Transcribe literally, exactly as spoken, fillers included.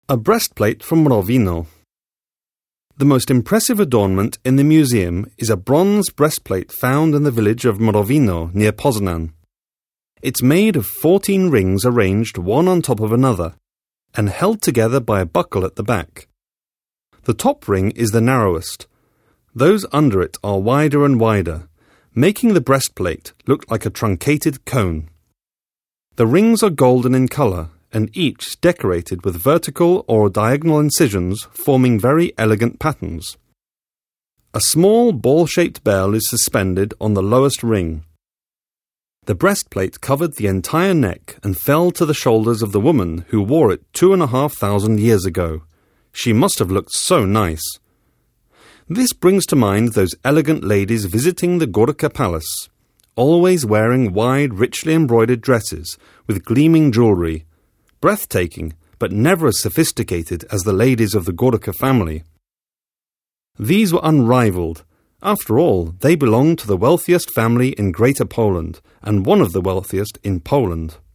A breastplate from Mrowino. The most impressive adornment in the museum is a bronze breastplate found in the village of Mrowino near Poznan. It's made of fourteen rings arranged one on top of another and held together by a buckle at the back. The top ring is the narrowest. Those under it are wider and wider, making the breastplate look like a truncated cone. The rings are golden in colour and each decorated with vertical or diagonal incisions forming very elegant patterns. A small ball-shaped bell is suspended on the lowest ring. The breastplate covered the entire neck and fell to the shoulders of the woman who wore it two and a half thousand years ago. She must have looked so nice. This brings to mind those elegant ladies visiting the Gorka Palace, always wearing wide, richly embroidered dresses with gleaming jewellery, breathtaking, but never as sophisticated as the ladies of the Gorka family. These were unrivalled. After all, they belonged to the wealthiest family in Greater Poland, and one of the wealthiest in Poland.